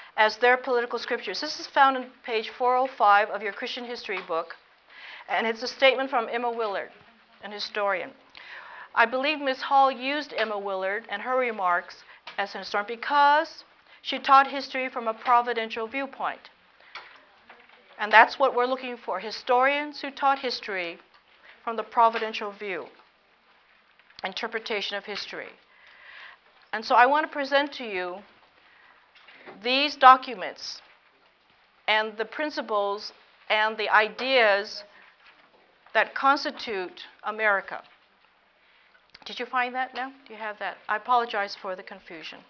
as their political scriptures. This is found on page 405 of your Christian history book, and it's a statement from Emma Willard, an historian. I believe Ms. Hall used Emma Willard and her remarks as an historian because she taught history from a providential viewpoint. And that's what we're looking for, historians who taught history from the providential view, interpretation of history. And so I want to present to you these documents and the principles and the ideas that constitute America. Did you find that now? Do you have that? I apologize for the confusion.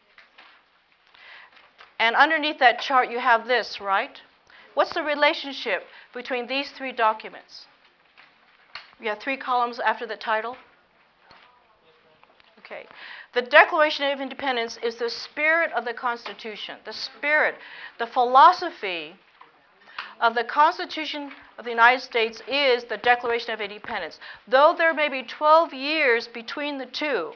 And underneath that chart you have this, right? What's the relationship between these three documents? You have three columns after the title? Okay. The Declaration of Independence is the spirit of the Constitution, the spirit, the philosophy of the Constitution of the United States is the Declaration of Independence. Though there may be 12 years between the two,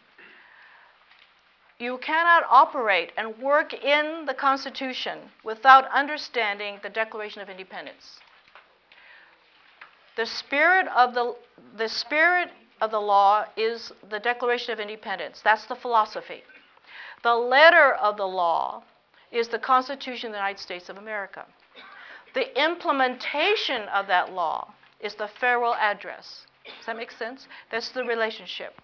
you cannot operate and work in the Constitution without understanding the Declaration of Independence. The spirit of the law is the Declaration of Independence. That's the philosophy. The letter of the law is the Constitution of the United States of America. The implementation of that law is the Federal Address. Does that make sense? That's the relationship.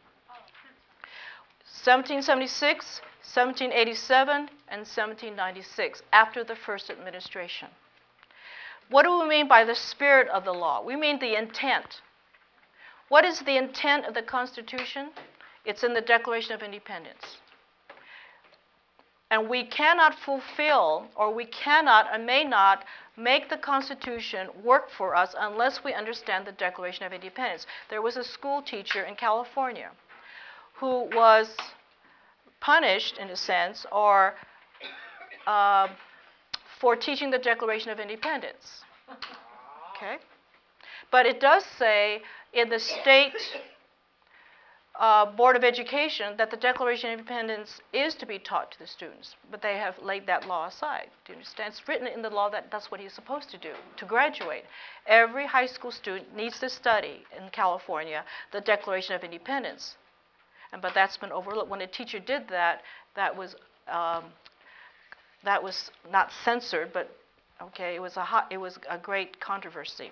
1776, 1787, and 1796, after the first administration. What do we mean by the spirit of the law? We mean the intent. What is the intent of the Constitution? It's in the Declaration of Independence. And we cannot fulfill, or we cannot and may not make the Constitution work for us unless we understand the Declaration of Independence. There was a school teacher in California who was punished, in a sense, or for teaching the Declaration of Independence. Okay? But it does say in the state Board of Education that the Declaration of Independence is to be taught to the students, but they have laid that law aside. Do you understand? It's written in the law that that's what he's supposed to do, to graduate. Every high school student needs to study in California the Declaration of Independence. But that's been overlooked. When a teacher did that, that was not censored, but okay, it was a great controversy.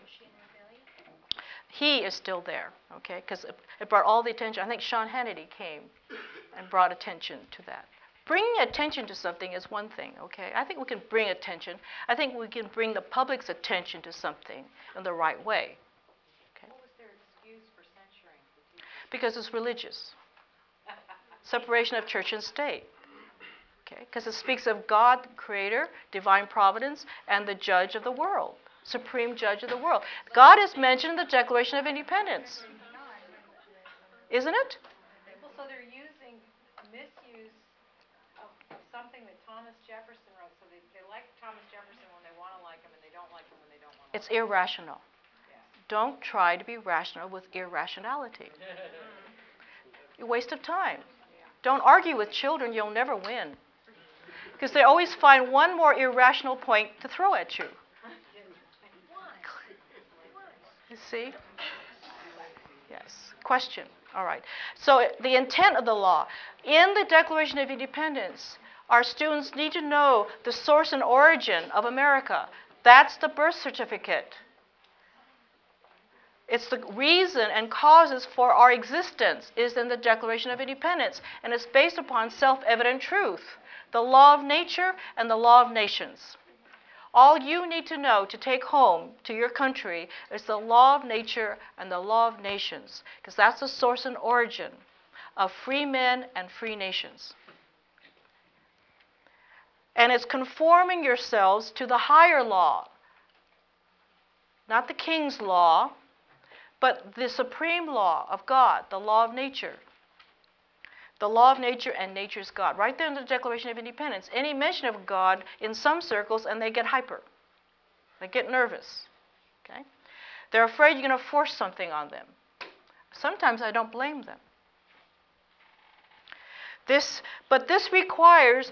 He is still there, okay, because it brought all the attention. I think Sean Hannity came and brought attention to that. Bringing attention to something is one thing, okay? I think we can bring attention. I think we can bring the public's attention to something in the right way. Okay? What was their excuse for censoring the teachers? Because it's religious. Separation of church and state. Okay? Because it speaks of God, the Creator, divine providence, and the judge of the world, supreme judge of the world. God is mentioned in the Declaration of Independence. Isn't it? Well, so they're using misuse of something that Thomas Jefferson wrote. So they like Thomas Jefferson when they want to like him, and they don't like him when they don't want to like him. It's irrational. Yeah. Don't try to be rational with irrationality. A waste of time. Don't argue with children, you'll never win. Because they always find one more irrational point to throw at you. You see? Yes. Question. All right. So the intent of the law. In the Declaration of Independence, our students need to know the source and origin of America. That's the birth certificate. It's the reason and causes for our existence is in the Declaration of Independence, and it's based upon self-evident truth, the law of nature and the law of nations. All you need to know to take home to your country is the law of nature and the law of nations, because that's the source and origin of free men and free nations. And it's conforming yourselves to the higher law, not the king's law, but the supreme law of God, the law of nature. The law of nature and nature's God. Right there in the Declaration of Independence. Any mention of God in some circles and they get hyper. They get nervous. Okay? They're afraid you're going to force something on them. Sometimes I don't blame them. But this requires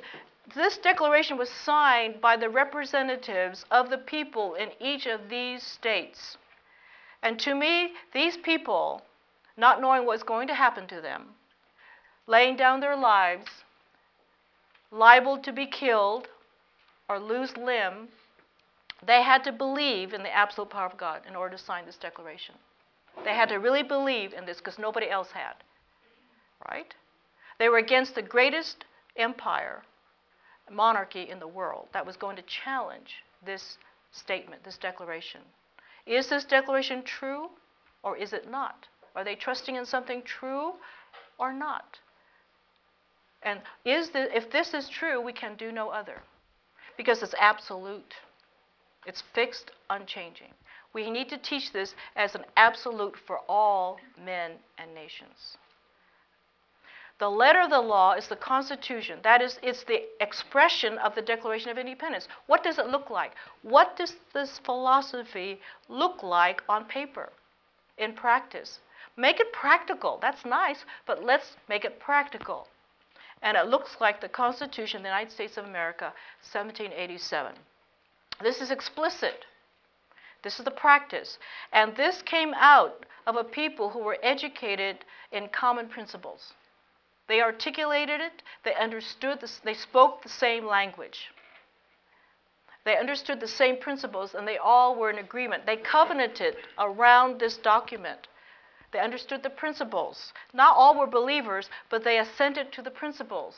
this declaration was signed by the representatives of the people in each of these states. And to me, these people, not knowing what's going to happen to them, laying down their lives, liable to be killed or lose limb, they had to believe in the absolute power of God in order to sign this declaration. They had to really believe in this because nobody else had. Right? They were against the greatest empire, monarchy in the world that was going to challenge this statement, this declaration. Is this declaration true or is it not? Are they trusting in something true or not? And if this is true, we can do no other because it's absolute. It's fixed, unchanging. We need to teach this as an absolute for all men and nations. The letter of the law is the Constitution. That is, it's the expression of the Declaration of Independence. What does it look like? What does this philosophy look like on paper, in practice? Make it practical. That's nice, but let's make it practical. And it looks like the Constitution of the United States of America, 1787. This is explicit. This is the practice. And this came out of a people who were educated in common principles. They articulated it, they understood this, they spoke the same language. They understood the same principles, and they all were in agreement. They covenanted around this document. They understood the principles. Not all were believers, but they assented to the principles.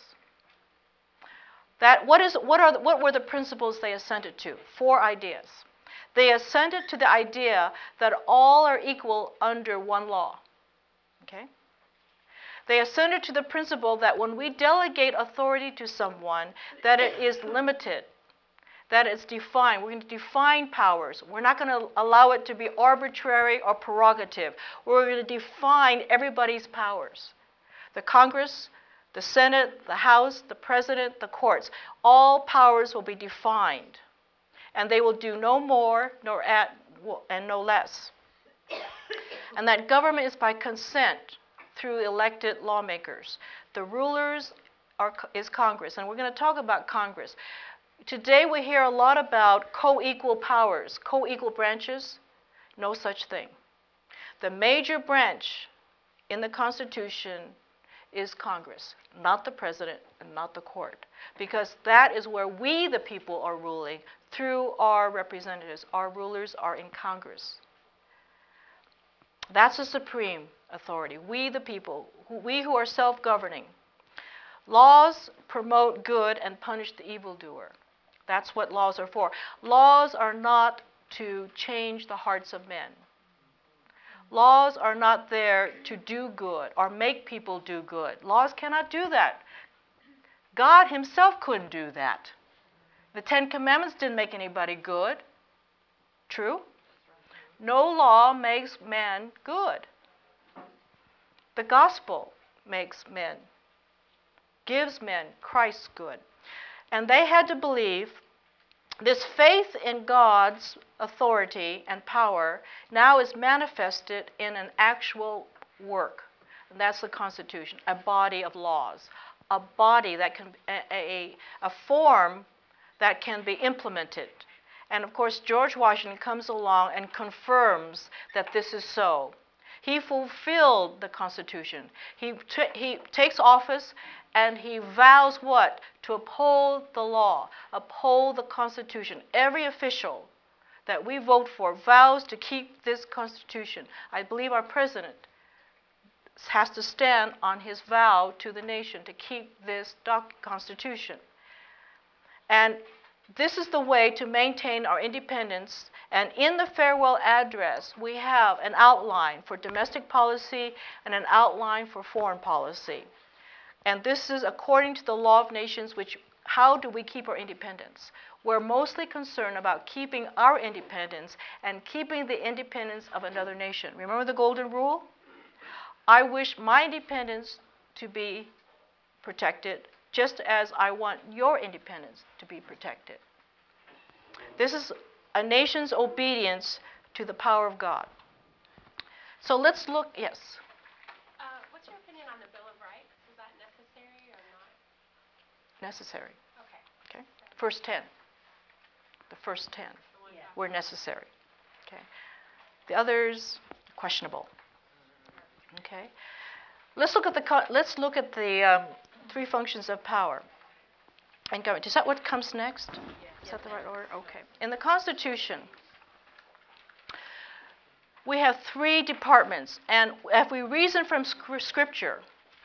What were the principles they assented to? 4 ideas. They assented to the idea that all are equal under one law. Okay? They assented to the principle that when we delegate authority to someone, that it is limited, that it's defined. We're going to define powers. We're not going to allow it to be arbitrary or prerogative. We're going to define everybody's powers. The Congress, the Senate, the House, the President, the courts, all powers will be defined. And they will do no more and no less. And that government is by consent through elected lawmakers. The rulers is Congress, and we're going to talk about Congress. Today we hear a lot about co-equal powers, co-equal branches. No such thing. The major branch in the Constitution is Congress, not the president and not the court, because that is where we, the people, are ruling through our representatives. Our rulers are in Congress. That's the supreme authority. We, the people, we who are self-governing. Laws promote good and punish the evildoer. That's what laws are for. Laws are not to change the hearts of men. Laws are not there to do good or make people do good. Laws cannot do that. God himself couldn't do that. The 10 Commandments didn't make anybody good. True? No law makes man good. The gospel makes men, gives men Christ's good. And they had to believe this faith in God's authority and power now is manifested in an actual work. And that's the Constitution, a body of laws, a body that can, a form that can be implemented. And of course, George Washington comes along and confirms that this is so. He fulfilled the Constitution. He takes office and he vows what? To uphold the law, uphold the Constitution. Every official that we vote for vows to keep this Constitution. I believe our president has to stand on his vow to the nation to keep this Constitution. And this is the way to maintain our independence. And in the farewell address, we have an outline for domestic policy and an outline for foreign policy. And this is according to the law of nations, which how do we keep our independence? We're mostly concerned about keeping our independence and keeping the independence of another nation. Remember the golden rule? I wish my independence to be protected just as I want your independence to be protected. This is a nation's obedience to the power of God. So let's look, yes? What's your opinion on the Bill of Rights? Is that necessary or not? Necessary. Okay. first 10. The first 10 were necessary. Okay. The others, questionable. Okay. Let's look at the three functions of power and government. Is that what comes next? Is that the right order? Okay. In the Constitution, we have three departments, and if we reason from Scripture,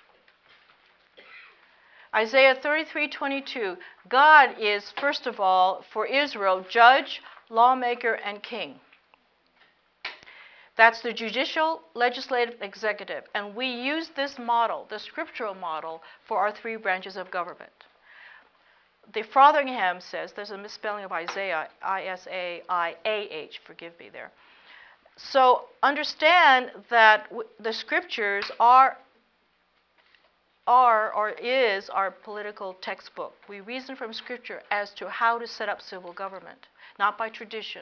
Isaiah 33:22, God is, first of all, for Israel, judge, lawmaker, and king. That's the judicial, legislative, executive. And we use this model, the scriptural model, for our three branches of government. The Frothingham says, there's a misspelling of Isaiah, I-S-A-I-A-H, forgive me there. So understand that the scriptures are or is our political textbook. We reason from scripture as to how to set up civil government, not by tradition.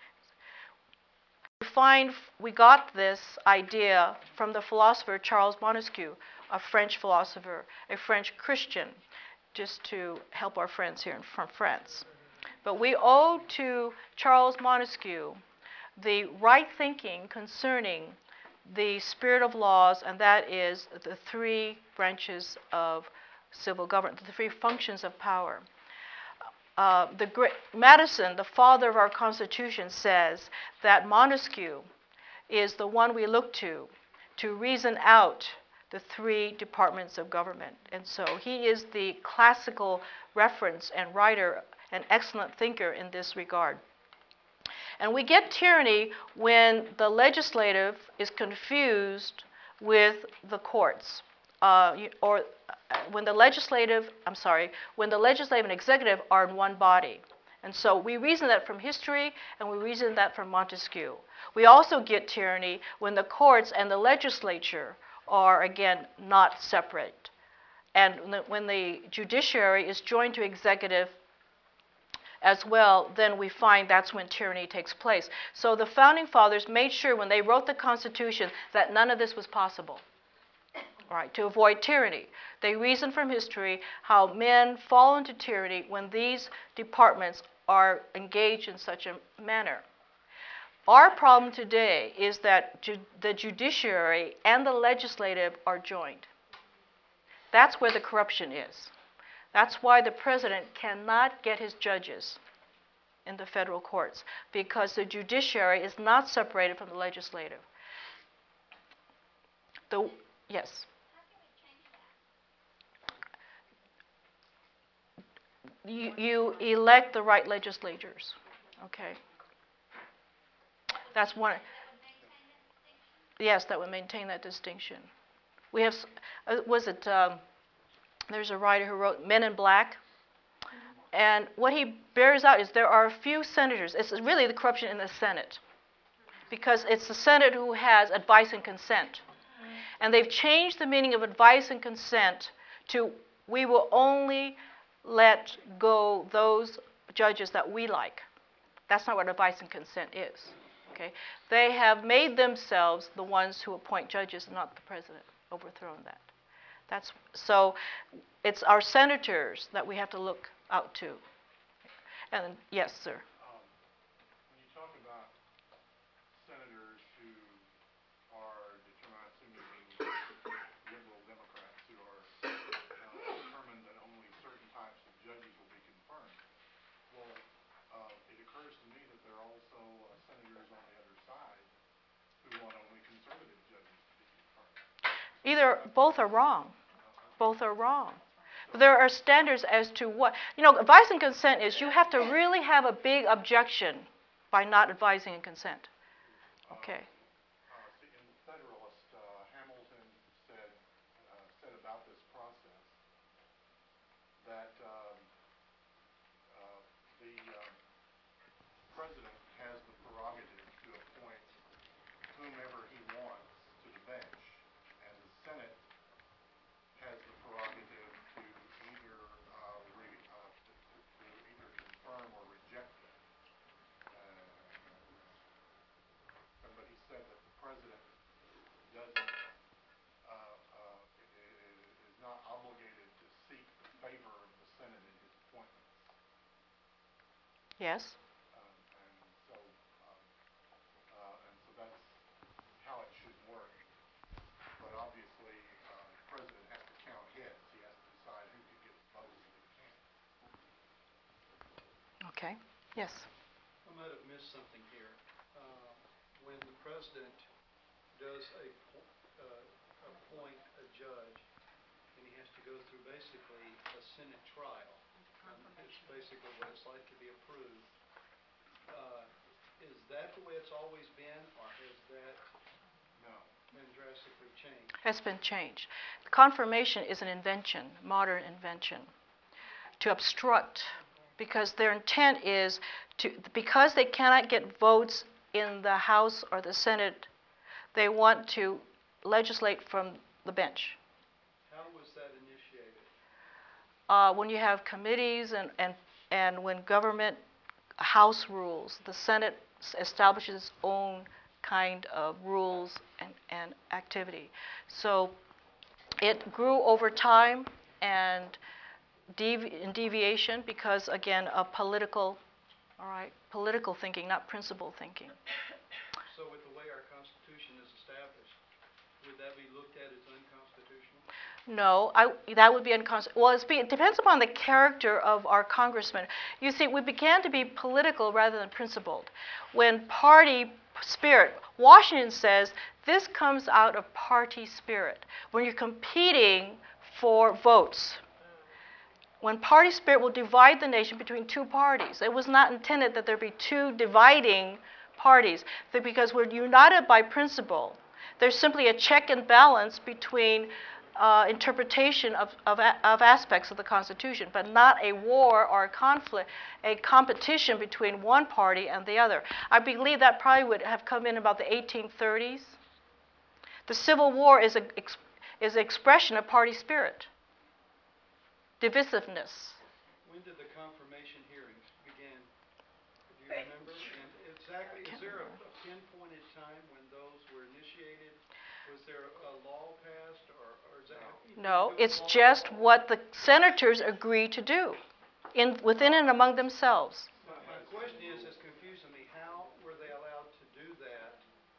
We got this idea from the philosopher Charles Montesquieu, a French philosopher, a French Christian, just to help our friends here from France. But we owe to Charles Montesquieu the right thinking concerning the spirit of laws, and that is the three branches of civil government, the three functions of power. Madison, the father of our Constitution, says that Montesquieu is the one we look to reason out the three departments of government. And so he is the classical reference and writer, an excellent thinker in this regard. And we get tyranny when the legislative is confused with the courts, when the legislative and executive are in one body. And so we reason that from history, and we reason that from Montesquieu. We also get tyranny when the courts and the legislature are, again, not separate. And when the judiciary is joined to executive as well, then we find that's when tyranny takes place. So the Founding Fathers made sure when they wrote the Constitution that none of this was possible. All right, to avoid tyranny. They reason from history how men fall into tyranny when these departments are engaged in such a manner. Our problem today is that the judiciary and the legislative are joined. That's where the corruption is. That's why the president cannot get his judges in the federal courts, because the judiciary is not separated from the legislative. Yes? You elect the right legislators. Okay. That's one. Yes, that would maintain that distinction. We have, there's a writer who wrote Men in Black, and what he bears out is there are a few senators. It's really the corruption in the Senate, because it's the Senate who has advice and consent. And they've changed the meaning of advice and consent to we will only let go those judges that we like. That's not what advice and consent is. Okay? They have made themselves the ones who appoint judges, not the president, overthrown that. So it's our senators that we have to look out to. And yes, sir. When you talk about senators who are liberal Democrats who are determined that only certain types of judges will be confirmed, well, it occurs to me that there are also senators on the other side who want only conservative judges to be confirmed. Both are wrong. Both are wrong. But there are standards as to what, advice and consent is you have to really have a big objection by not advising and consent. Okay. In the Federalist, Hamilton said about this process that the president has the prerogative to appoint whomever he wants to the bench, and the Senate has the prerogative to either confirm or reject them. But he said that the president is not obligated to seek the favor of the Senate in his appointments. Yes. And so that's how it should work. But obviously, the president has to count heads. He has to decide who can get votes and who can't. Okay. Yes. I might have missed something here. When the president does appoint a judge, and he has to go through basically a Senate trial, it's basically what it's like to be approved. Is that the way it's always been, or has that No. been drastically changed? Has been changed. Confirmation is an invention, modern invention, to obstruct, because their intent is to, because they cannot get votes in the House or the Senate, they want to legislate from the bench. How was that initiated? When you have committees and when government House rules, the Senate establishes its own kind of rules and activity. So it grew over time and in deviation because, again, of political thinking, not principle thinking. So with the way our Constitution is established, would that be looked at as unconstitutional? No, that would be unconstitutional. Well, it depends upon the character of our congressman. You see, we began to be political rather than principled. When party spirit, Washington says this comes out of party spirit. When you're competing for votes, when party spirit will divide the nation between two parties. It was not intended that there be two dividing parties, because we're united by principle. There's simply a check and balance between interpretation of aspects of the Constitution, but not a war or a conflict, a competition between one party and the other. I believe that probably would have come in about the 1830s. The Civil War is an expression of party spirit, divisiveness. When did the confirmation hearings begin? Do you remember? And exactly, is there a pinpointed time when those were initiated? Was there a law passed, or is that? No, it's just what the senators agree to do within and among themselves. My question is confusing me. How were they allowed to do that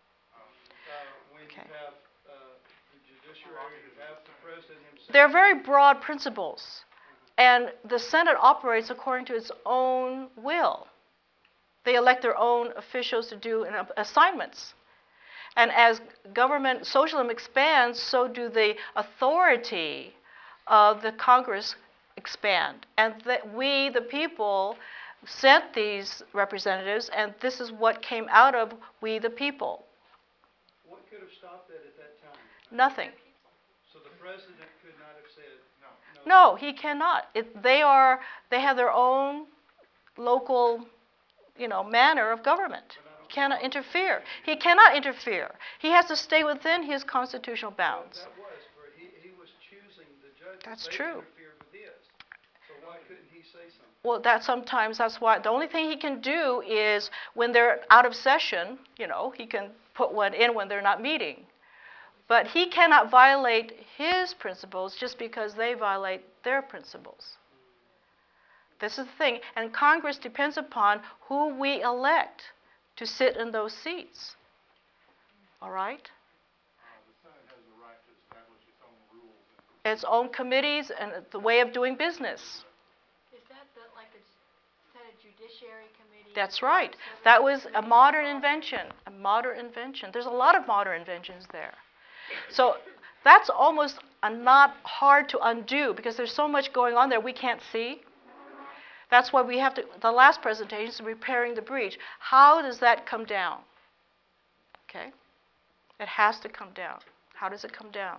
when you have the judiciary, you have the president himself? They're very broad principles, and the Senate operates according to its own will. They elect their own officials to do assignments. And as government socialism expands, so do the authority of the Congress expand. And that we, the people, sent these representatives, and this is what came out of we, the people. What could have stopped that at that time? Nothing. So the president could not have said no? No, he cannot. They have their own local, manner of government. Cannot interfere. He cannot interfere. He has to stay within his constitutional bounds. That was where he was choosing the judges. That's they true. Interfered with his. So why couldn't he say something? Well, that's why the only thing he can do is when they're out of session, he can put one in when they're not meeting. But he cannot violate his principles just because they violate their principles. This is the thing. And Congress depends upon who we elect to sit in those seats. All right? The Senate has the right to establish its own rules. Its own committees and the way of doing business. Is that like the Senate Judiciary Committee? That's right. That was a modern invention. A modern invention. There's a lot of modern inventions there. So that's almost not hard to undo because there's so much going on there we can't see. That's why we have to, the last presentation is repairing the breach. How does that come down? Okay? It has to come down. How does it come down?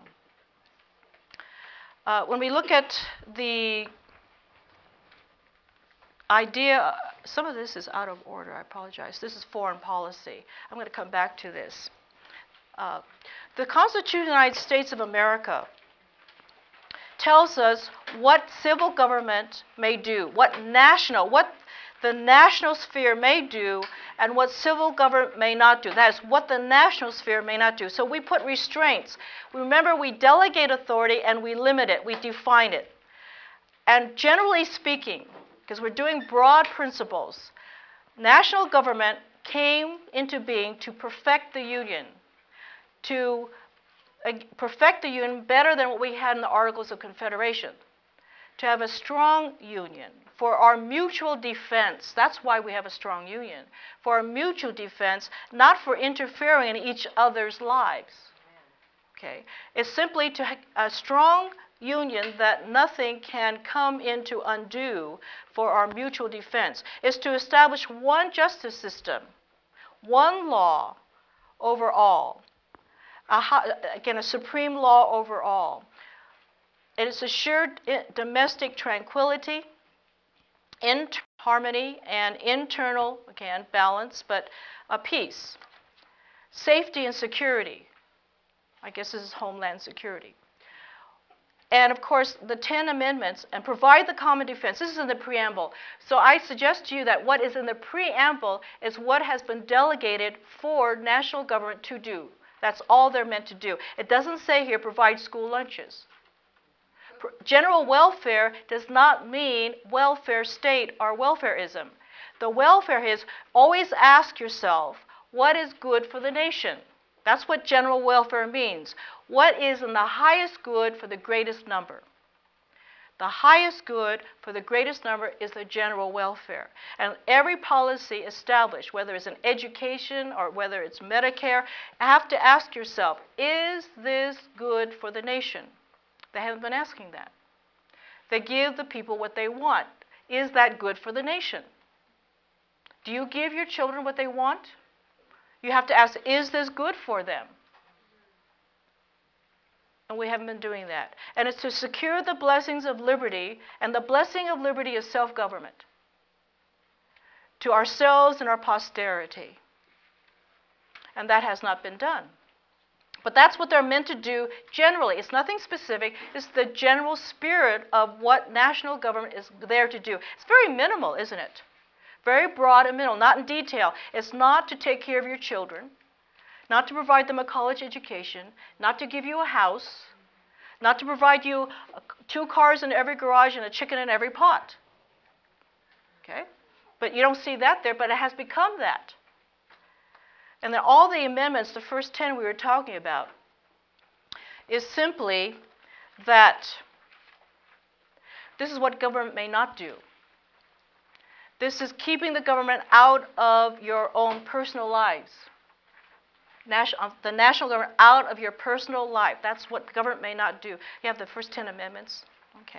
When we look at the idea, some of this is out of order, I apologize. This is foreign policy. I'm going to come back to this. The Constitution of the United States of America tells us what civil government may do, what the national sphere may do, and what civil government may not do. That is what the national sphere may not do. So we put restraints. Remember, we delegate authority and we limit it, we define it. And generally speaking, because we're doing broad principles, national government came into being to perfect the Union, to perfect the Union better than what we had in the Articles of Confederation, to have a strong Union for our mutual defense. That's why we have a strong Union, for our mutual defense, not for interfering in each other's lives. Okay? It's simply to a strong Union that nothing can come in to undo for our mutual defense. It's to establish one justice system, one law over all. Again, a supreme law over all. It is assured domestic tranquility, harmony, and internal, again, balance, but a peace. Safety and security. I guess this is homeland security. And of course, the 10 amendments, and provide the common defense. This is in the preamble. So I suggest to you that what is in the preamble is what has been delegated for national government to do. That's all they're meant to do. It doesn't say here provide school lunches. General welfare does not mean welfare state or welfareism. The welfare is always ask yourself, what is good for the nation? That's what general welfare means. What is in the highest good for the greatest number? The highest good for the greatest number is the general welfare. And every policy established, whether it's in education or whether it's Medicare, you have to ask yourself, is this good for the nation? They haven't been asking that. They give the people what they want. Is that good for the nation? Do you give your children what they want? You have to ask, is this good for them? And we haven't been doing that. And it's to secure the blessings of liberty, and the blessing of liberty is self-government to ourselves and our posterity. And that has not been done. But that's what they're meant to do generally. It's nothing specific. It's the general spirit of what national government is there to do. It's very minimal, isn't it? Very broad and minimal, not in detail. It's not to take care of your children, not to provide them a college education, not to give you a house, not to provide you 2 cars in every garage and a chicken in every pot. Okay? But you don't see that there, but it has become that. And then all the amendments, the first 10 we were talking about, is simply that this is what government may not do. This is keeping the government out of your own personal lives. The national government out of your personal life. That's what government may not do. You have the first 10 amendments. Okay.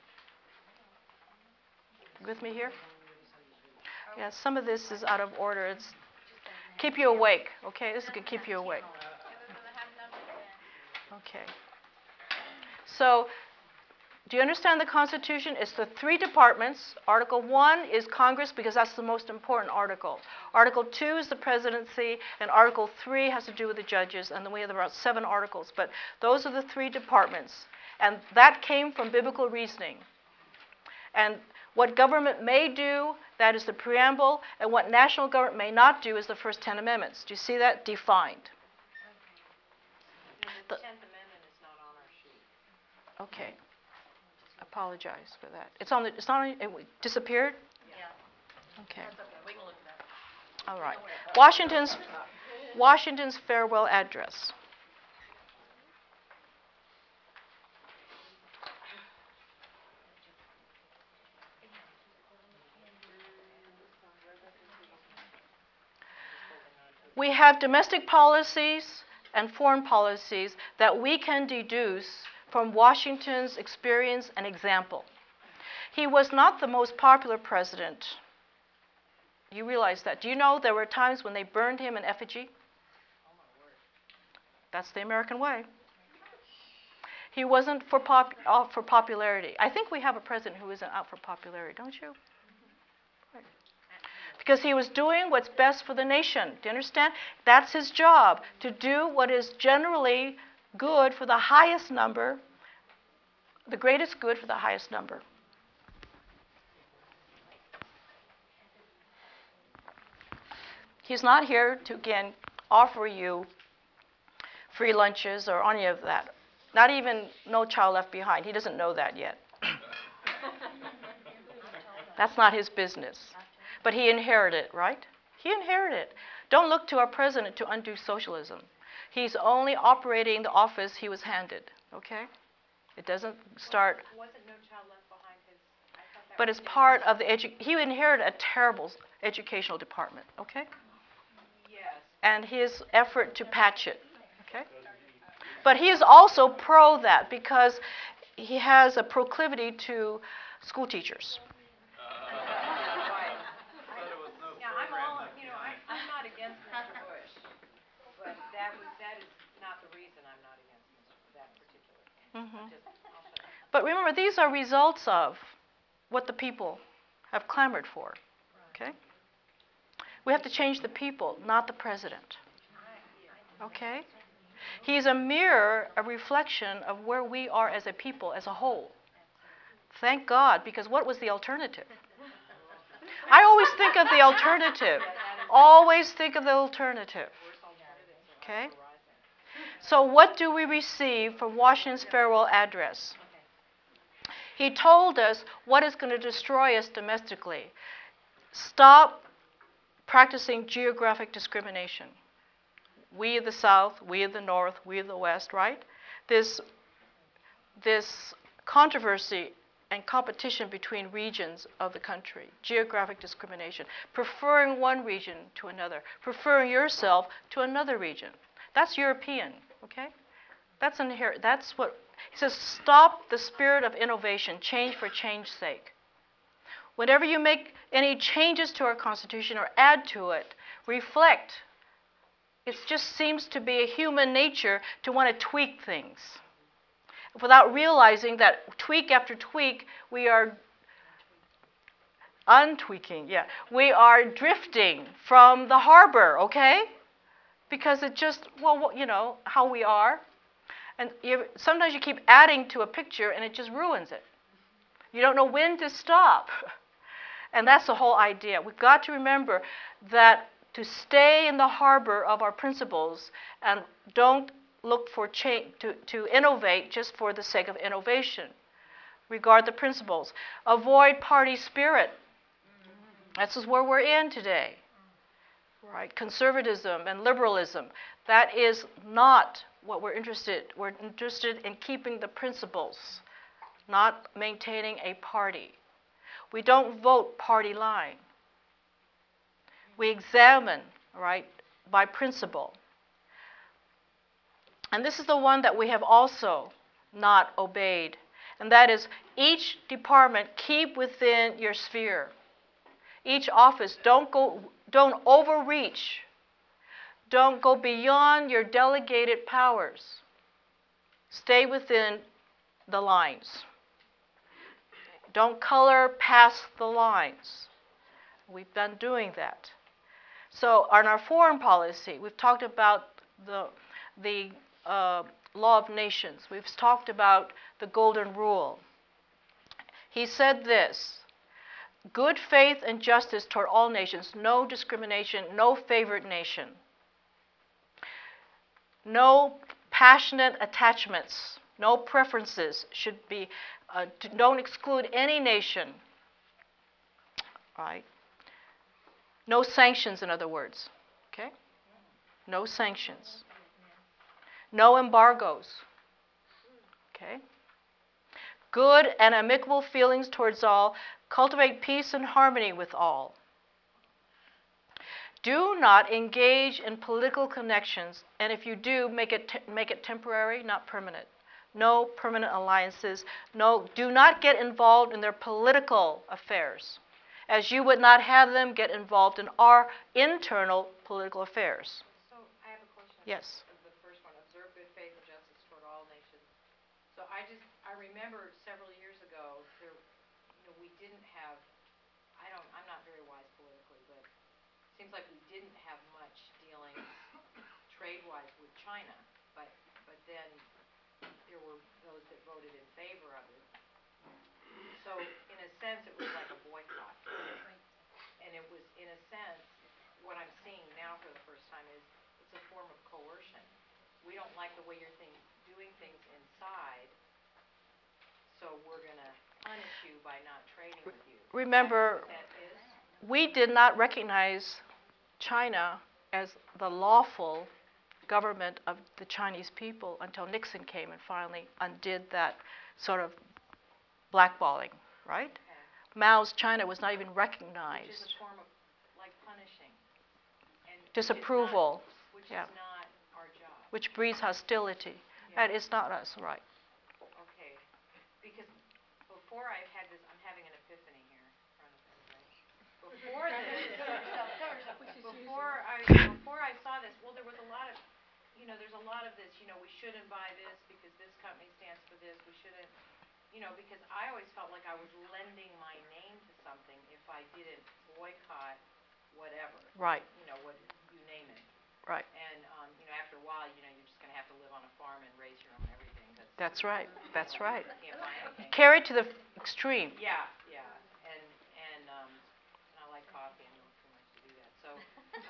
You with me here? Yeah, some of this is out of order. It's keep you awake, okay? This is going to keep you awake. Okay. So, do you understand the Constitution? It's the 3 departments. Article 1 is Congress because that's the most important article. Article 2 is the presidency, and Article 3 has to do with the judges, and then we have about 7 articles. But those are the 3 departments. And that came from biblical reasoning. And what government may do, that is the preamble, and what national government may not do is the first 10 amendments. Do you see that? Defined. The 10th Amendment is not on our sheet. Okay. Apologize for that. It's on the. It's not on. It disappeared. Yeah. Okay. That's okay, we can look at that. All right. Washington's farewell address. We have domestic policies and foreign policies that we can deduce from Washington's experience and example. He was not the most popular president. You realize that. Do you know there were times when they burned him in effigy? That's the American way. He wasn't for popularity. I think we have a president who isn't out for popularity, don't you? Right. Because he was doing what's best for the nation. Do you understand? That's his job, to do what is generally good for the highest number, the greatest good for the highest number. He's not here to, again, offer you free lunches or any of that. Not even No Child Left Behind. He doesn't know that yet. That's not his business. But he inherited it, right? He inherited it. Don't look to our president to undo socialism. He's only operating the office he was handed, okay? It doesn't start, Wasn't No Child Left Behind his, I thought that but was it's his part original. of the he inherited a terrible educational department, okay? Yes. And his effort to patch it, okay? But he is also pro that because he has a proclivity to school teachers. Right. But it was no Yeah, I'm all, program you know, I'm not against Mr. Bush, but that is not the reason I'm not against that particular thing. Mhm. I'll shut up. But remember, these are results of what the people have clamored for, okay? We have to change the people, not the president, okay? He's a mirror, a reflection of where we are as a people, as a whole. Thank God, because what was the alternative? I always think of the alternative. Always think of the alternative. Okay? So, what do we receive from Washington's farewell address? He told us what is going to destroy us domestically. Stop practicing geographic discrimination. We of the South, we of the North, we of the West, right? This controversy and competition between regions of the country, geographic discrimination, preferring one region to another, preferring yourself to another region. That's European, okay? That's inherent. That's what he says. Stop the spirit of innovation, change for change's sake. Whenever you make any changes to our Constitution or add to it, reflect. It just seems to be a human nature to want to tweak things without realizing that tweak after tweak, we are untweaking, yeah. We are drifting from the harbor, okay? Because it just, well, you know, how we are. And sometimes you keep adding to a picture and it just ruins it. You don't know when to stop. And that's the whole idea. We've got to remember that to stay in the harbor of our principles and don't look for change, to innovate just for the sake of innovation. Regard the principles. Avoid party spirit. This is where we're in today. Right? Conservatism and liberalism. That is not what we're interested in. We're interested in keeping the principles, not maintaining a party. We don't vote party line. We examine, right, by principle. And this is the one that we have also not obeyed. And that is each department keep within your sphere. Each office, don't overreach. Don't go beyond your delegated powers. Stay within the lines. Don't color past the lines. We've been doing that. So on our foreign policy, we've talked about the law of nations. We've talked about the golden rule. He said this: good faith and justice toward all nations, no discrimination, no favored nation. No passionate attachments, no preferences should be, don't exclude any nation. Right? No sanctions, in other words. Okay? No sanctions. No embargoes. Okay? Good and amicable feelings towards all. Cultivate peace and harmony with all. Do not engage in political connections, and if you do, make it temporary, not permanent. No permanent alliances. Do not get involved in their political affairs, as you would not have them get involved in our internal political affairs. So I have a question. Yes. The first one, observe good faith and justice toward all nations. So I remember several years ago, we didn't have, I'm not very wise politically, but it seems like we didn't have much dealings trade-wise with China, but then there were those that voted in favor of it. So in a sense, it was like a boycott. And it was, in a sense, what I'm seeing now for the first time is it's a form of coercion. We don't like the way you're doing things inside, so we're going to punish you by not trading with you. Remember, Is that what that is? we did not recognize China as the lawful government of the Chinese people until Nixon came and finally undid that sort of blackballing, right? Okay. Mao's China was not even Which is recognized. a form of, like, punishing. And Disapproval, Which yeah. is not our job. Which breeds hostility. Yeah. And it's not us, right? Okay, because before I've had this, I'm having an epiphany here in front of everybody. Before this, before I saw this, well, there was a lot of, there's a lot of this, we shouldn't buy this because this company stands for this, we shouldn't, because I always felt like I was lending my name to something if I didn't boycott whatever. Right, What, you name it. right. And, after a while, you're just gonna have to live on a farm and raise your own everything. That's right, that's right. You can't buy anything. Carried to the extreme. Yeah, yeah, and I like coffee and milk too much to do that, so,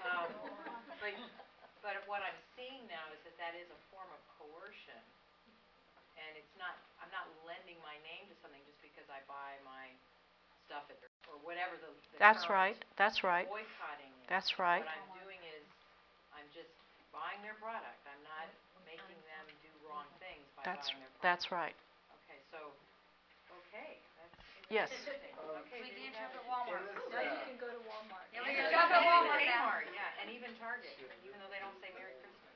but what I'm seeing now is that is a form of coercion, and I'm not lending my name to something just because I buy my stuff at, or whatever the That's current right, that's right, boycotting is. that's right. What I'm doing is, I'm just buying their product, I'm not making them do wrong things by That's, buying their product. that's right. Okay, so, that's Yes. interesting. Okay, We there you can't shop have at it. Walmart. Now you can go to Walmart. Yeah, we can shop at Walmart now. Kmart, yeah, and even Target, even though they don't say Merry Christmas.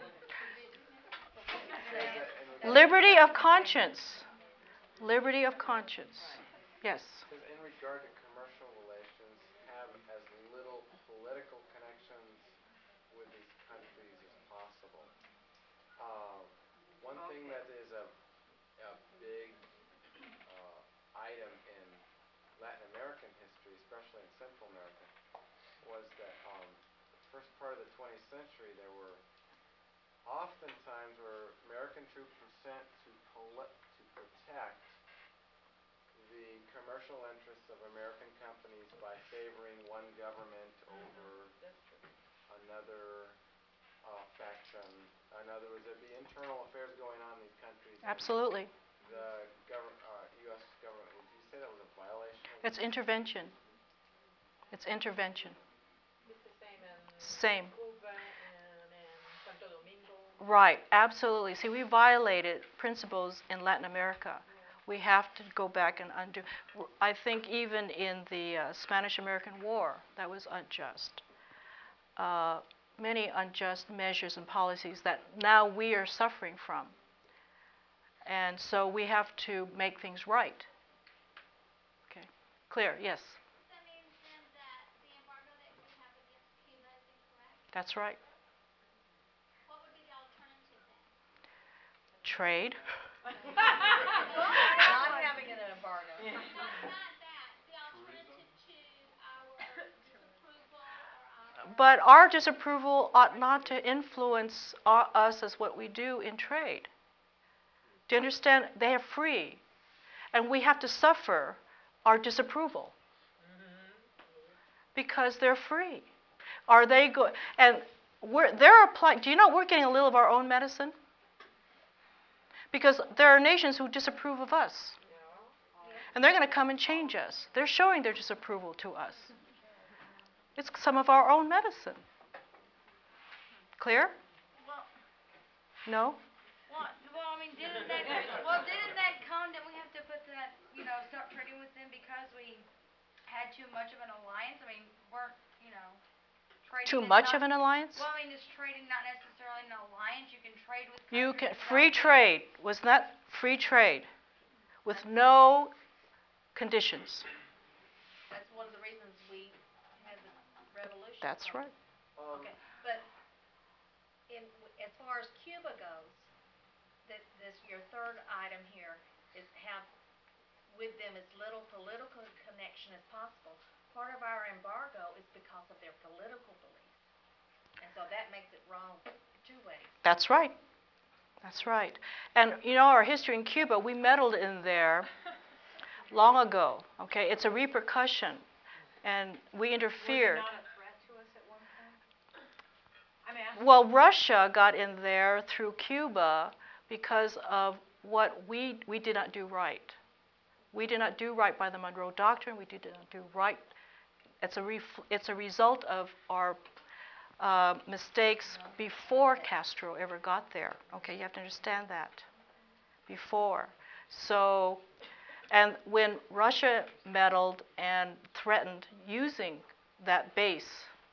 Liberty of conscience. Liberty of conscience. Yes. Says in regard to commercial relations, have as little political connections with these countries as possible. One thing that is a big item in Latin American history, especially in Central America, was that the first part of the 20th century there were often times where American troops were sent to protect the commercial interests of American companies by favoring one government over another faction. In other words, there'd be internal affairs going on in these countries. Absolutely. The U.S. government, would you say that was a violation of It's intervention. It's intervention. It's the same in Same. Cuba and in Santo Domingo. Right, absolutely. See, we violated principles in Latin America. We have to go back and undo. I think even in the Spanish-American War, that was unjust. Many unjust measures and policies that now we are suffering from. And so we have to make things right. Okay, clear, yes. That means then that the embargo that we have against Cuba is incorrect? That's right. What would be the alternative then? Trade. Not having an embargo. Not that, the alternative to our disapproval or our... But our disapproval ought not to influence us as what we do in trade. Do you understand? They are free. And we have to suffer our disapproval. Because they're free. Are they good? And they're applying. Do you know we're getting a little of our own medicine? Because there are nations who disapprove of us. And they're going to come and change us. They're showing their disapproval to us. It's some of our own medicine. Clear? Well, No? Well, I mean, didn't that come, didn't we have to put that, start trading with them because we had too much of an alliance? I mean, weren't, trading Too is much not- of an alliance? Well, I mean, is trading not necessarily an alliance? You can trade with You can countries free without- trade. Was that free trade with no conditions? That's one of the reasons we had the revolution. That's right. Okay, but as far as Cuba goes, your third item here is have with them as little political connection as possible. Part of our embargo is because of their political beliefs. And so that makes it wrong two ways. That's right. That's right. And our history in Cuba, we meddled in there long ago. Okay, it's a repercussion, and we interfered. Were they not a threat to us at one point? I mean, Well, Russia got in there through Cuba because of what we did not do right. We did not do right by the Monroe Doctrine. We did not do right it's a result of our mistakes before Castro ever got there. Okay, you have to understand that. Before. So, and when Russia meddled and threatened using that base,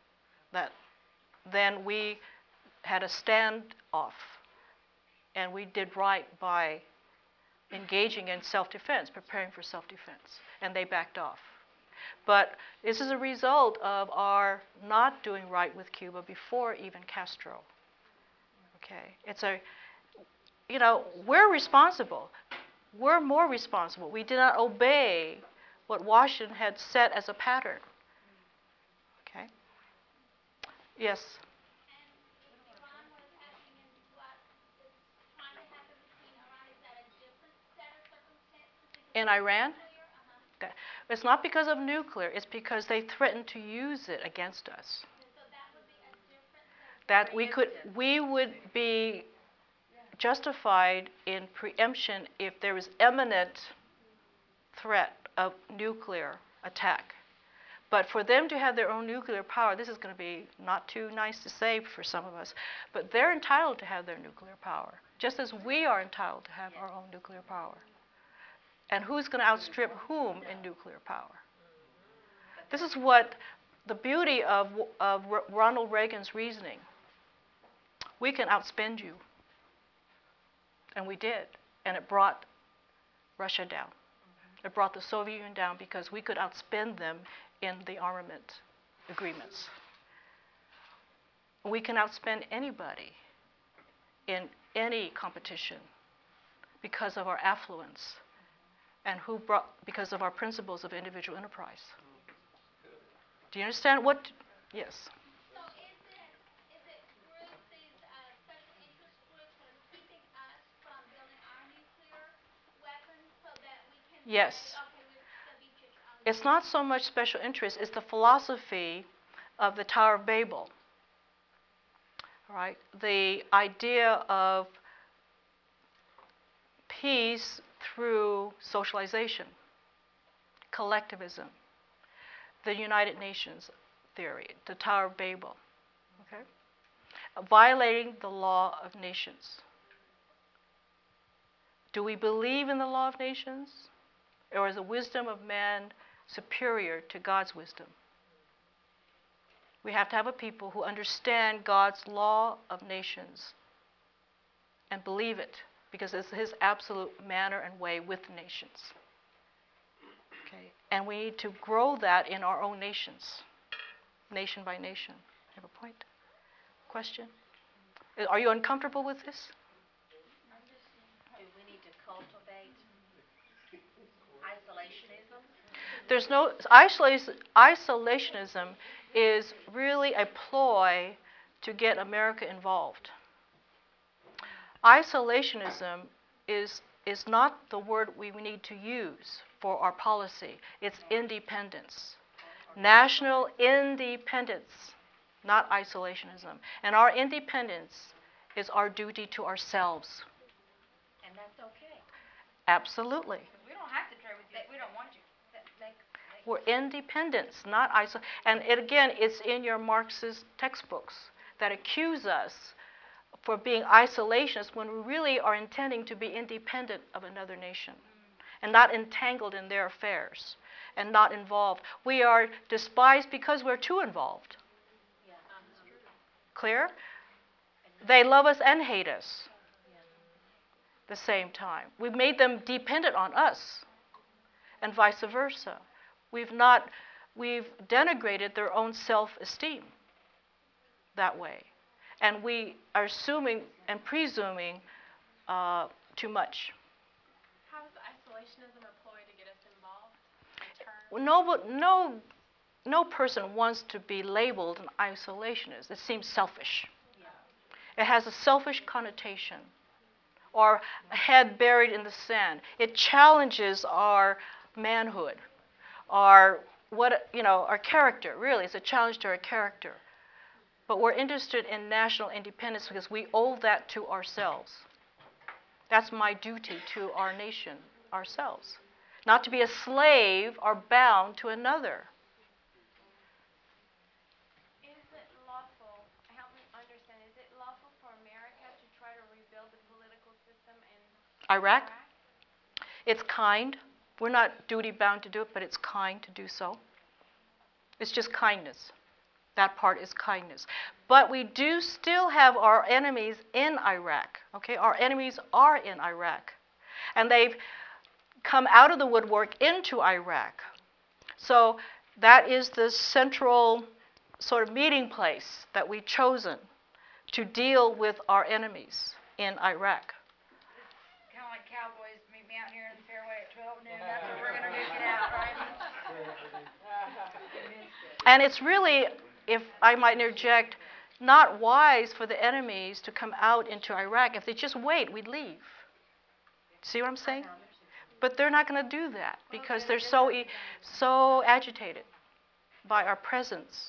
then we had a standoff, and we did right by engaging in self-defense, preparing for self-defense, and they backed off. But this is a result of our not doing right with Cuba before even Castro. Okay, we're responsible. We're more responsible. We did not obey what Washington had set as a pattern. Okay. Yes. And Iran was happening and what is trying to happen between Iran, is that a different set of circumstances? In Iran? Nuclear? Okay. It's not because of nuclear. It's because they threatened to use it against us. So that would be a different set of That we would be justified in preemption if there was imminent threat of nuclear attack. But for them to have their own nuclear power, this is going to be not too nice to say for some of us, but they're entitled to have their nuclear power, just as we are entitled to have our own nuclear power. And who's going to outstrip whom in nuclear power? This is what the beauty of Ronald Reagan's reasoning. We can outspend you. And we did. And it brought Russia down. It brought the Soviet Union down because we could outspend them in the armament agreements. We can outspend anybody in any competition because of our affluence and because of our principles of individual enterprise. Do you understand what? Yes. So is it groups, these special interest groups that are keeping us from building our nuclear weapons so that we can Yes. say, okay, we'll still beat you on It's not so much special interest, it's the philosophy of the Tower of Babel. Right? The idea of peace through socialization, collectivism, the United Nations theory, the Tower of Babel. Okay? Violating the law of nations. Do we believe in the law of nations? Or is the wisdom of man superior to God's wisdom? We have to have a people who understand God's law of nations and believe it, because it's his absolute manner and way with nations. Okay? And we need to grow that in our own nations, nation by nation. You have a point? Question? Are you uncomfortable with this? Do we need to cultivate isolationism? There's no isolationism is really a ploy to get America involved. Isolationism is not the word we need to use for our policy. It's independence. National independence, not isolationism. And our independence is our duty to ourselves. And that's okay. Absolutely. We don't have to trade with you if we don't want you. We're independence, not isolation. And again, it's in your Marxist textbooks that accuse us for being isolationists when we really are intending to be independent of another nation and not entangled in their affairs and not involved. We are despised because we're too involved. Clear? They love us and hate us at the same time. We've made them dependent on us and vice versa. We've denigrated their own self-esteem that way. And we are assuming and presuming too much. How is isolationism a ploy to get us involved? No person wants to be labeled an isolationist. It seems selfish. It has a selfish connotation, or a head buried in the sand. It challenges our manhood, our character. Really, it's a challenge to our character. But we're interested in national independence because we owe that to ourselves. That's my duty to our nation, ourselves. Not to be a slave or bound to another. Iraq? It's kind. We're not duty bound to do it, but it's kind to do so. It's just kindness. That part is kindness. But we do still have our enemies in Iraq. Okay, our enemies are in Iraq. And they've come out of the woodwork into Iraq. So that is the central sort of meeting place that we've chosen to deal with our enemies in Iraq. Kind of like cowboys meet me out here in the fairway at 12 noon. That's what we're going to do, get out, right? And it's really, if I might interject, not wise for the enemies to come out into Iraq. If they just wait, we'd leave. See what I'm saying? But they're not going to do that because they're so agitated by our presence.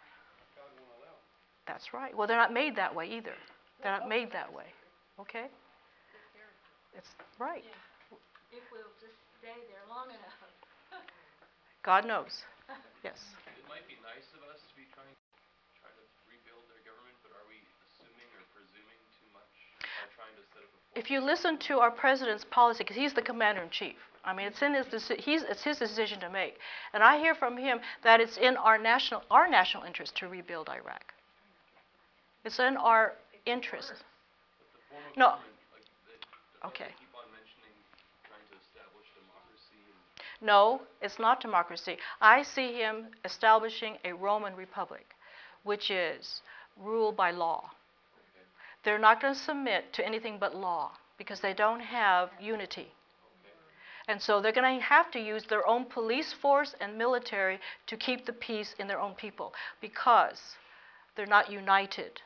That's right. Well, they're not made that way either. They're not made that way. Okay? It's right. If we'll just stay there long enough. God knows. Yes. It might be nice of us to be trying to rebuild their government, but are we assuming or presuming too much by trying to set up a... If you listen to our president's policy, because he's the commander-in-chief, I mean, it's his decision to make. And I hear from him that it's in our national interest to rebuild Iraq. It's in our interest. No. Okay. Keep on mentioning trying to establish democracy. No, it's not democracy. I see him establishing a Roman republic, which is ruled by law. They're not going to submit to anything but law because they don't have unity. And so they're going to have to use their own police force and military to keep the peace in their own people because they're not united.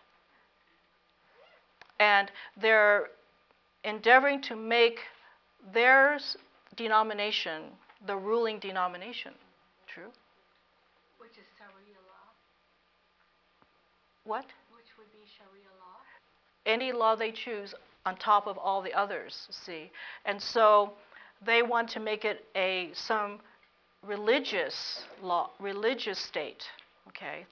And they're endeavoring to make their denomination the ruling denomination. True? Which is Sharia law. What? Which would be Sharia law. Any law they choose on top of all the others, see. And so they want to make it some religious law, religious state, okay?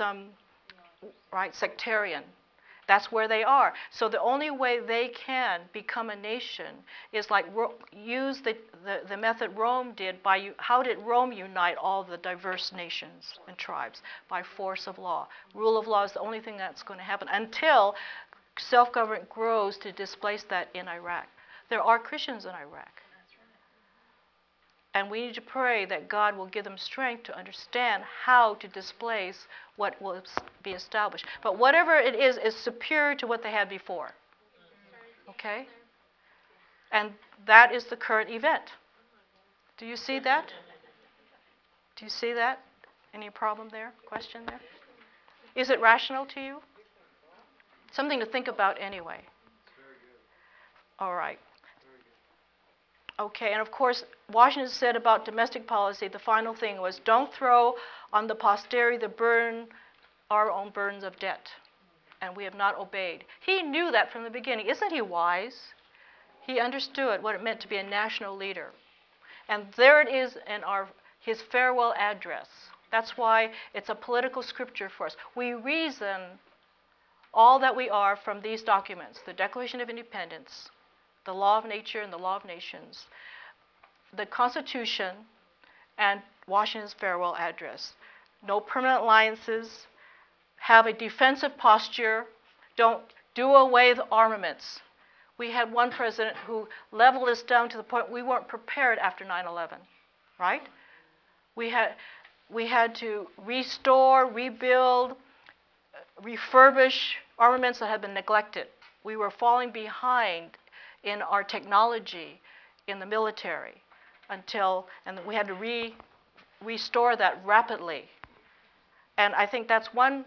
Sectarian. That's where they are. So the only way they can become a nation is like use the method Rome did by how did Rome unite all the diverse nations and tribes? By force of law. Rule of law is the only thing that's going to happen until self-government grows to displace that in Iraq. There are Christians in Iraq. And we need to pray that God will give them strength to understand how to displace what will be established. But whatever it is superior to what they had before. Okay? And that is the current event. Do you see that? Do you see that? Any problem there? Question there? Is it rational to you? Something to think about anyway. All right. Okay, and of course, Washington said about domestic policy, the final thing was don't throw on the posterity our own burdens of debt. And we have not obeyed. He knew that from the beginning. Isn't he wise? He understood what it meant to be a national leader. And there it is in his farewell address. That's why it's a political scripture for us. We reason all that we are from these documents, the Declaration of Independence, the law of nature and the law of nations, the Constitution, and Washington's farewell address. No permanent alliances, have a defensive posture, don't do away with armaments. We had one president who leveled us down to the point we weren't prepared after 9/11, right? We had to restore, rebuild, refurbish armaments that had been neglected. We were falling behind in our technology in the military and we had to restore that rapidly. And I think that's one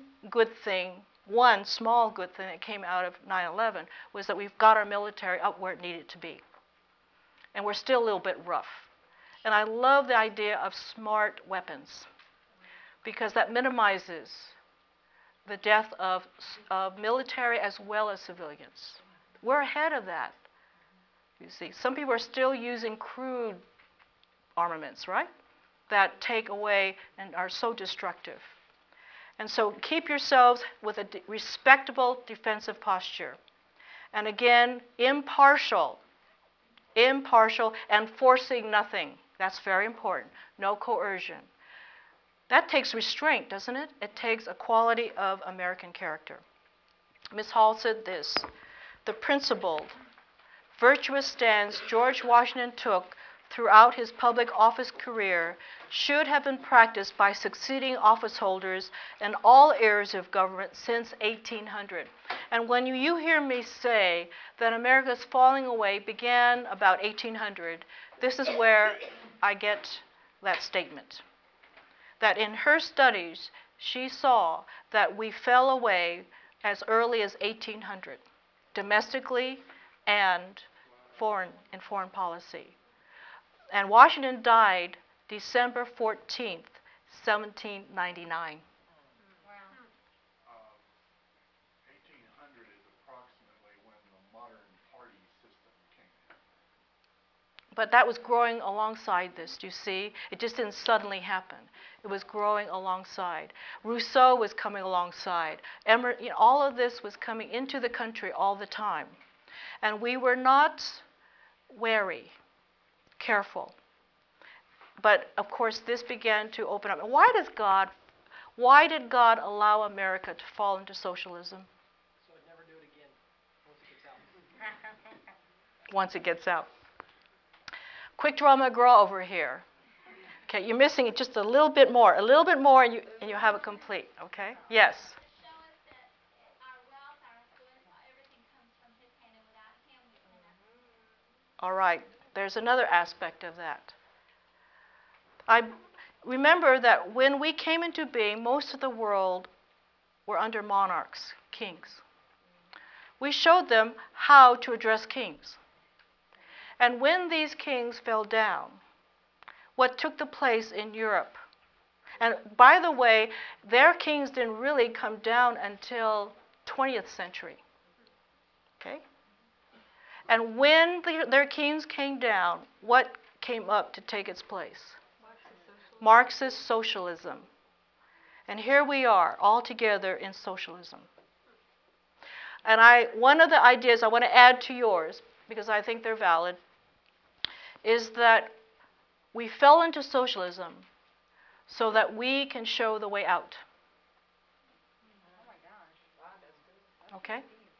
small good thing that came out of 9/11 was that we've got our military up where it needed to be. And we're still a little bit rough. And I love the idea of smart weapons because that minimizes the death of military as well as civilians. We're ahead of that. You see, some people are still using crude armaments, right? That take away and are so destructive. And so keep yourselves with a respectable defensive posture. And again, impartial. impartial, and forcing nothing. That's very important. No coercion. That takes restraint, doesn't it? It takes a quality of American character. Ms. Hall said this: the principled, virtuous stance George Washington took throughout his public office career should have been practiced by succeeding office holders in all areas of government since 1800. And when you hear me say that America's falling away began about 1800, this is where I get that statement. That in her studies, she saw that we fell away as early as 1800, domestically and in foreign policy. And Washington died December 14th, 1799. 1800 is approximately when the modern party system came in. But that was growing alongside this, do you see? It just didn't suddenly happen. It was growing alongside. Rousseau was coming alongside. All of this was coming into the country all the time. And we were not wary, careful. But of course, this began to open up. And why did God allow America to fall into socialism? So I'd never do it again once it gets out. Once it gets out. Quick draw McGraw over here. Okay, you're missing it just a little bit more, and you have it complete. Okay? Yes. Show us that our wealth, our good, everything comes from His hand, and without Him, we cannot. All right. There's another aspect of that. I remember that when we came into being, most of the world were under monarchs, kings. We showed them how to address kings. And when these kings fell down, what took the place in Europe? And by the way, their kings didn't really come down until 20th century. Okay? And when their kings came down, what came up to take its place? Marxist socialism. And here we are, all together in socialism. And one of the ideas I want to add to yours, because I think they're valid, is that we fell into socialism so that we can show the way out. Okay?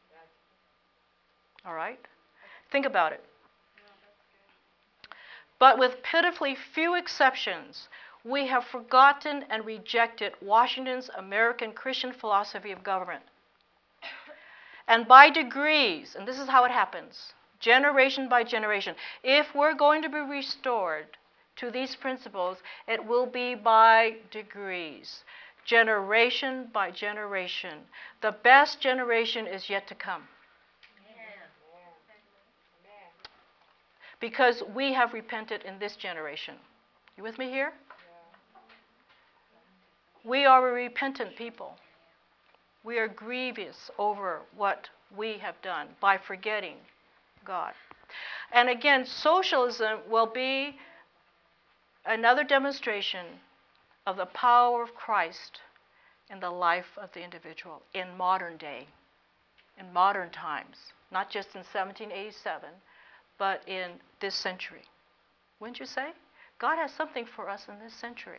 All right? Think about it. But with pitifully few exceptions, we have forgotten and rejected Washington's American Christian philosophy of government. And by degrees, and this is how it happens, generation by generation, if we're going to be restored to these principles, it will be by degrees, generation by generation. The best generation is yet to come. Because we have repented in this generation. You with me here? We are a repentant people. We are grievous over what we have done by forgetting God. And again, socialism will be another demonstration of the power of Christ in the life of the individual in modern day, in modern times, not just in 1787, but in this century. Wouldn't you say? God has something for us in this century.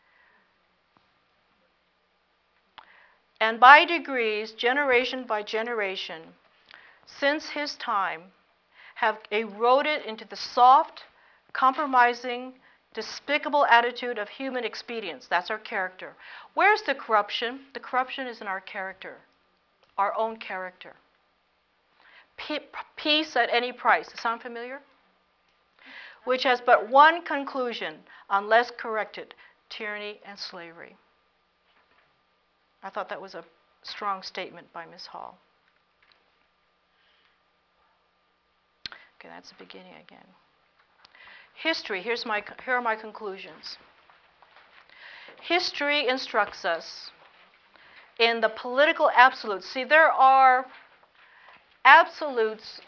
And by degrees, generation by generation, since his time, have eroded into the soft, compromising, despicable attitude of human expedience. That's our character. Where's the corruption? The corruption is in our character, our own character. Peace at any price. Sound familiar? Which has but one conclusion, unless corrected: tyranny and slavery. I thought that was a strong statement by Ms. Hall. Okay, that's the beginning again. History, here are my conclusions. History instructs us in the political absolutes. See, there are absolutes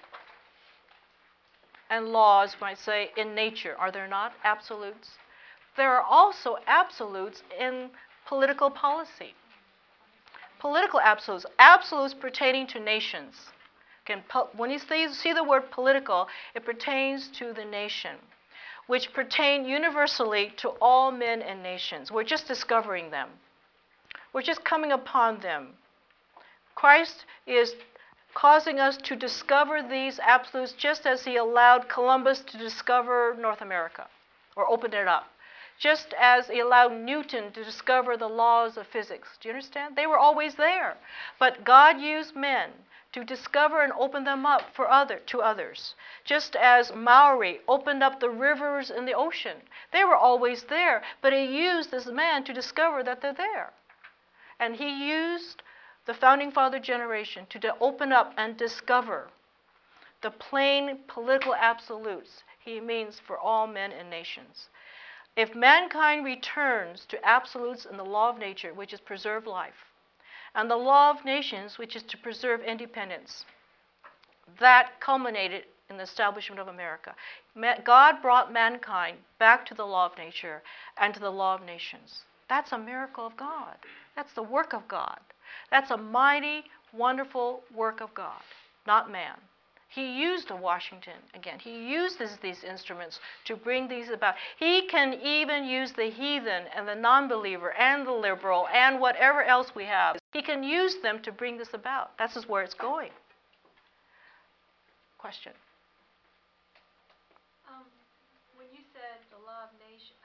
and laws, might say, in nature. Are there not absolutes? There are also absolutes in political policy. Political absolutes, absolutes pertaining to nations. When you see the word political, it pertains to the nation, which pertain universally to all men and nations. We're just discovering them. We're just coming upon them. Christ is causing us to discover these absolutes just as he allowed Columbus to discover North America or open it up. Just as he allowed Newton to discover the laws of physics. Do you understand? They were always there. But God used men to discover and open them up to others. Just as Maori opened up the rivers in the ocean. They were always there, but he used this man to discover that they're there. And he used the Founding Father generation to open up and discover the plain political absolutes. He means for all men and nations. If mankind returns to absolutes in the law of nature, which is preserve life, and the law of nations, which is to preserve independence, that culminated in the establishment of America. God brought mankind back to the law of nature and to the law of nations. That's a miracle of God. That's the work of God. That's a mighty, wonderful work of God, not man. He used Washington, again, he uses these instruments to bring these about. He can even use the heathen and the non-believer and the liberal and whatever else we have. He can use them to bring this about. That's just where it's going. Question? When you said the law of nature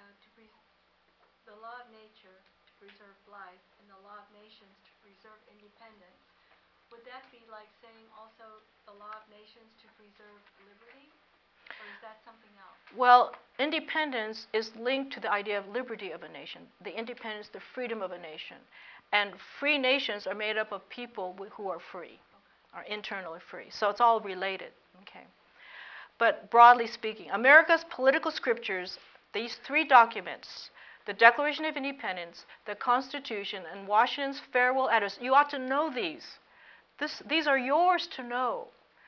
to preserve life and the law of nations to preserve independence, would that be like saying also the law of nations to preserve liberty? Or is that something else? Well, independence is linked to the idea of liberty of a nation, the independence, the freedom of a nation. And free nations are made up of people who are free, are internally free. So it's all related. Okay. But broadly speaking, America's political scriptures, these three documents, the Declaration of Independence, the Constitution, and Washington's farewell address, you ought to know these. These are yours to know.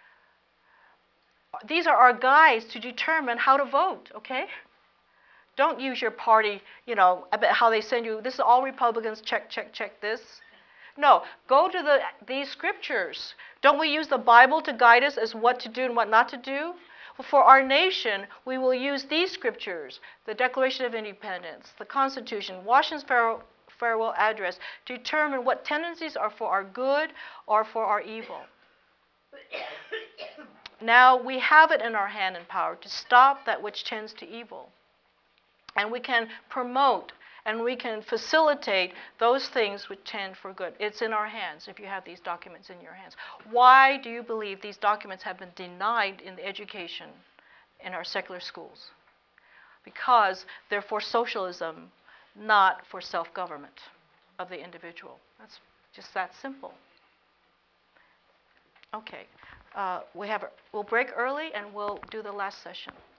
These are our guides to determine how to vote, okay? Don't use your party, how they send you, this is all Republicans, check, check, check this. No, go to these scriptures. Don't we use the Bible to guide us as what to do and what not to do? Well, for our nation, we will use these scriptures, the Declaration of Independence, the Constitution, Washington's farewell address, to determine what tendencies are for our good or for our evil. Now we have it in our hand and power to stop that which tends to evil. And we can promote and we can facilitate those things which tend for good. It's in our hands if you have these documents in your hands. Why do you believe these documents have been denied in the education in our secular schools? Because they're for socialism, not for self-government of the individual. That's just that simple. Okay, we'll break early and we'll do the last session.